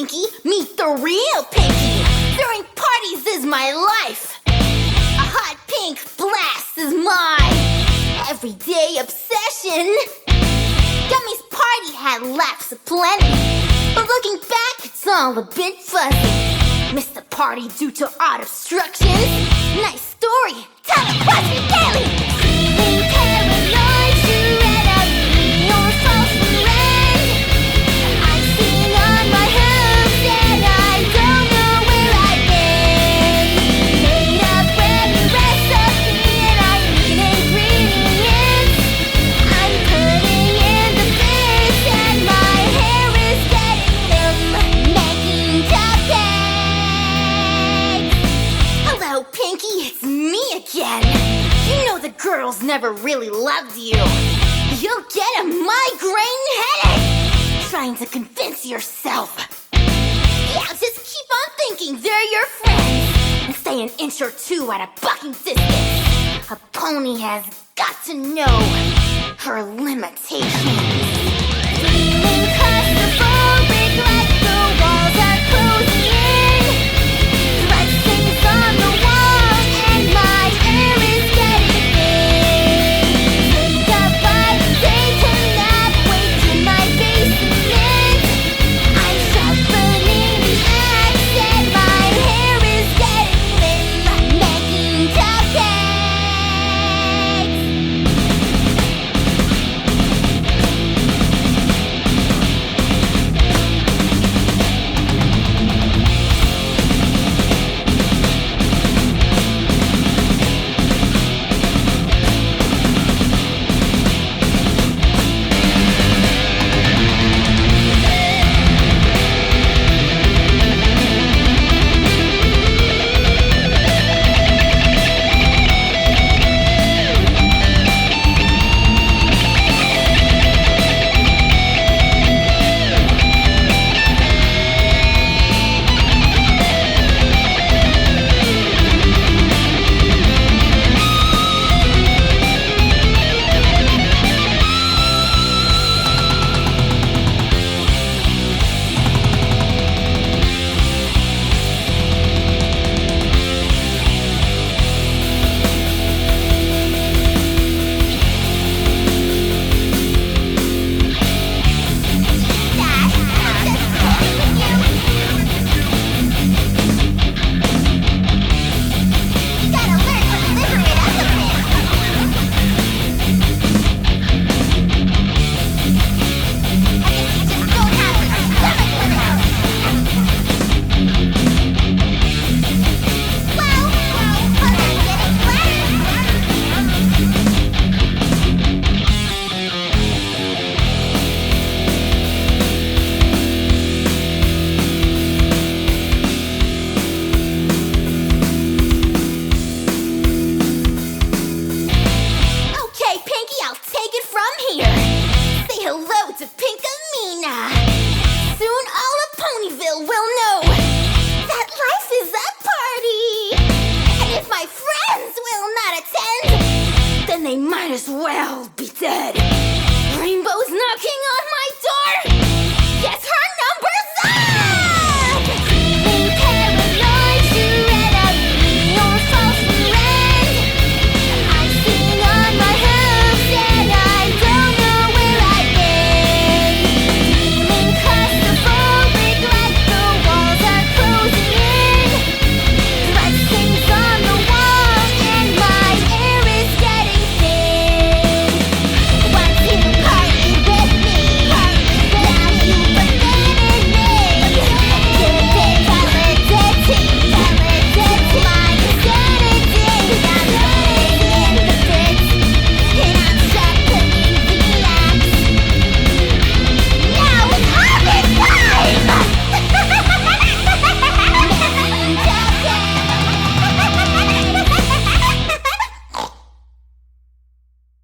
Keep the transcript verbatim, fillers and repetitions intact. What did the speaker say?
Pinky, meet the real Pinky. Throwing parties is my life. A hot pink blast is my everyday obsession. Gummy's party had laughs aplenty, but looking back, it's all a bit fuzzy. Missed the party due to art obstructions. Nice story, tell it, watch me daily. Feeling paranoid, you read out your false friend. I'm sitting on my hooks and I don't know where I've been. Made a brand new recipe and I'm eating ingredients. I'm putting in the fish and my hair is getting them. Making cupcakes. Hello, Pinky, it's me again. You know the girls never really loved you. You'll get a migraine headache trying to convince yourself. Yeah, just keep on thinking they're your friends and stay an inch or two at a bucking distance. A pony has got to know her limitations. Feeling claustrophobic like the walls are closing in. Dressings on the wall and my hair is getting thin. Think about taking a nap, wait till my basement. I'm sharpening the axe and my hair is getting thin. Making cupcakes. Okay, Pinky, I'll take it from here. Say hello to Pinkamena. Soon all of Ponyville will know that life is a party. And if my friends will not attend, then they might as well be dead.